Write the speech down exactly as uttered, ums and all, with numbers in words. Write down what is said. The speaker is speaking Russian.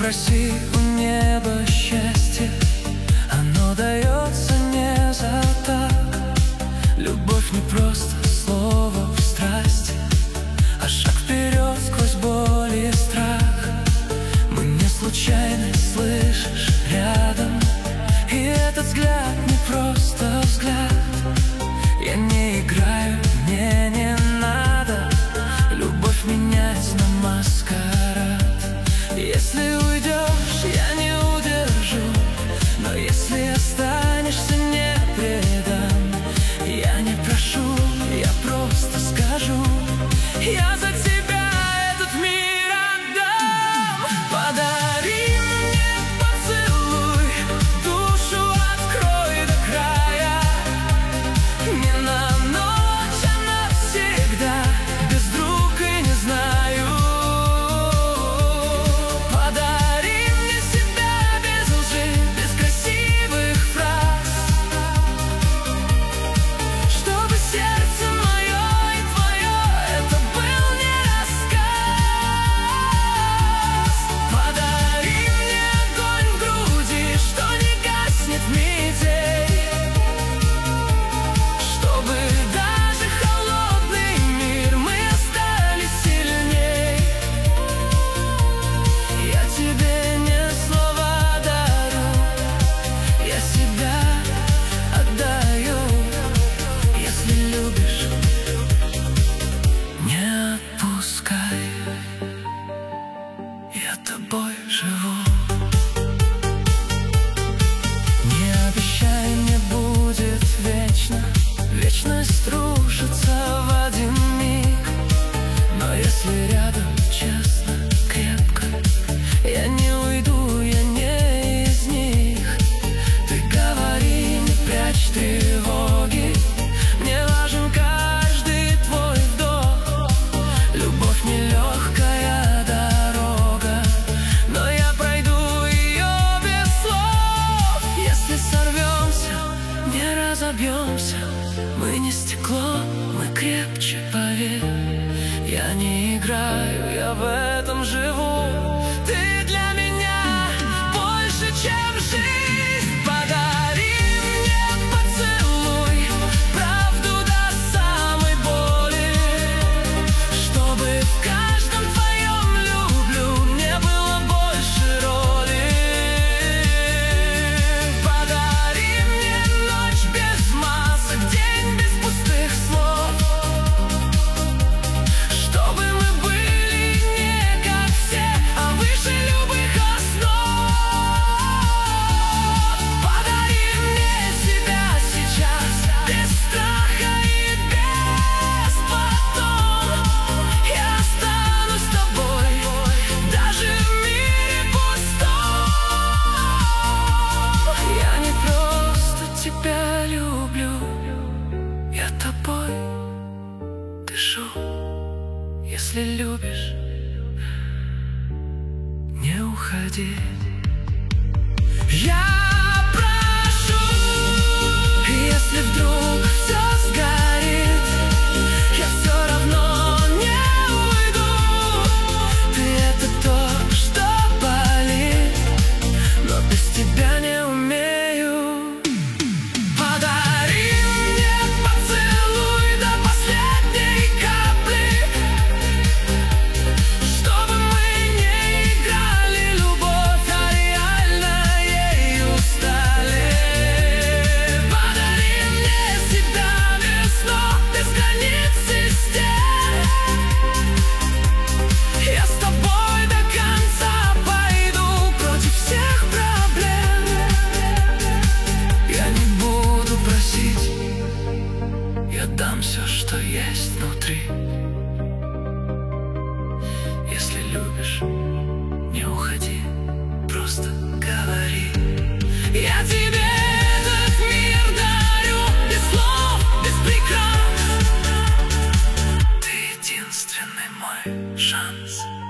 проси у неба счастье, оно дается не за так. Любовь не просто слово в страсти, а шаг вперед сквозь боль и страх. Мы не случайность, слышишь, рядом. И этот взгляд не просто взгляд. Я не играю, мне не надо. Любовь меняется на маскарад. Если уйдешь, я не удержу, но если останешься, не предам. Я не прошу, я просто скажу: я за тебя этот мир отдам. Подари мне поцелуй, душу открой до края. Не на ночь, а навсегда, без друг и не знаю. Подари мне себя без лжи, без красивых фраз, чтобы сердце мое и твое это был не рассказ. Подари мне огонь в груди, что не гаснет метель, чтобы даже холодный мир мы остались сильней. Я тебе не слова дарю, я себя отдаю. Если любишь, не отпускай, я тобой живу. Не обещай, мне будет вечно, вечность рушится в один миг. Но если рядом, честно, крепко, я не уйду, я не из них. Ты говори, не прячь тревоги, мне важен каждый твой вдох. Любовь нелегкая дорога, но я пройду ее без слов. Если сорвемся, не разобьемся, мы не стекло, мы крепче, поверь. Я не играю, я в этом живу. Ты для меня больше, чем жизнь. Подари мне поцелуй, правду до самой боли, чтобы в каждом твоем люблю мне было больше роли. Подари мне ночь без масок, день без пустых слов, чтобы мы были не как все, а выше любых основ. Подари мне себя сейчас, без страха и без потом. Я останусь с тобой, даже в мире пустом. Я не просто тебя люблю, я тобой дышу. Если любишь, не уходи. Я прошу, если вдруг все сгорит, я все равно не уйду. Ты это то, что болит, но без тебя не умею. Подари мне поцелуй до последней капли, чтобы мы не играли любовь, а реально ею стали. Подари мне себя без снов, без границ и стен. Я с тобой до конца пойду против всех проблем. Я не буду просить, я дам все, что есть внутри. Если любишь, не уходи, просто говори. Я тебе этот мир дарю, без слов, без прикрас. Ты единственный мой шанс.